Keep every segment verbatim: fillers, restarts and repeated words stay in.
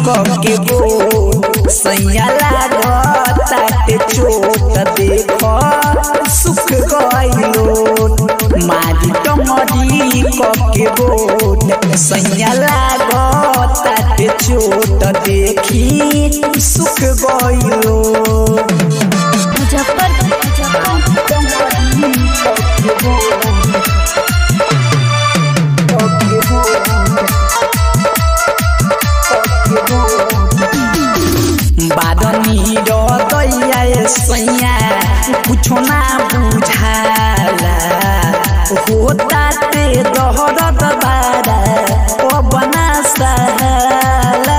के बोल सैया लागताटे चोट देखो सुख गइलो मारी टमरी के बोल सैया लागताटे चोट देखी सुख गइलो बादनी दैया सैया कुछो ना बुझाला होता ते दहरत बारा ओ बना सहाला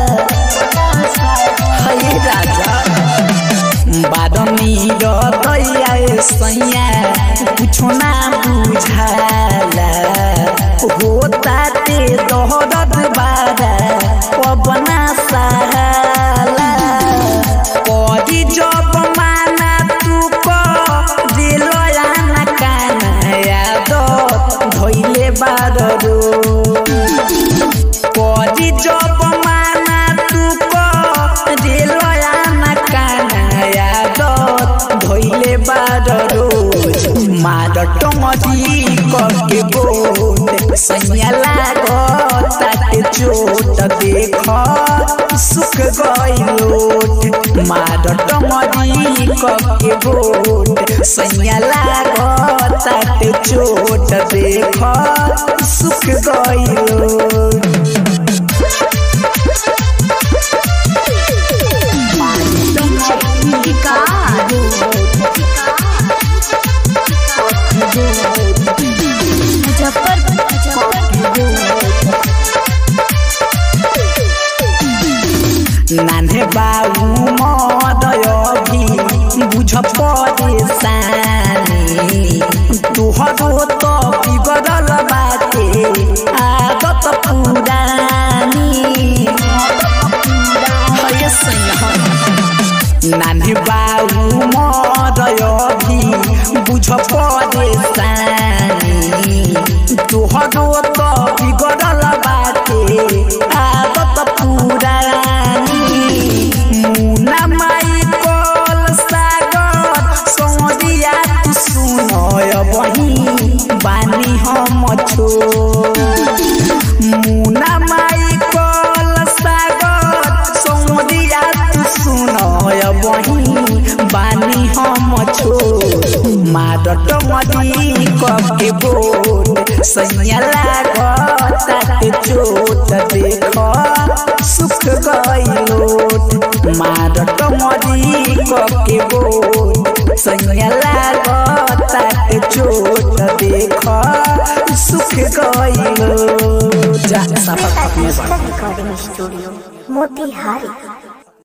हे राजा बादनी दैया सैया कुछो ना बुझाला होता ते दहरत बारा ओ बना सहाला करी जब माना तू को दिलया ना काना याद धइले बारो करी जब माना तू को दिलया ना काना याद धइले बारो मार टमरी के बोल सैया लागताटे चोट देखो सुख गइलो मार टमरी के बोल सैया लागताटे चोट देखो सुख गइलो नान्हे बाबू मदय भी बुझ परेशानी तुहरो तो बिगड़ल बाटे आदत पुरानी नान्हे बाबू मदय भी बुझ परेशानी तुहरो तो बिगड़ल बाटे आदत पुरानी मुना माई कल सागर सोदिया तू सुनय बही बानी हम छो मुना माई कल सागर सोदिया तू सुनय बही बानी हम छो मार टमरी के बोल सैया लागताटे चोट देखो सुख गइलो मार टमरी के बोल सैया लागताटे चोट देखो सुख गइलो जा रिकॉर्डिंग स्टूडियो मोतिहारी।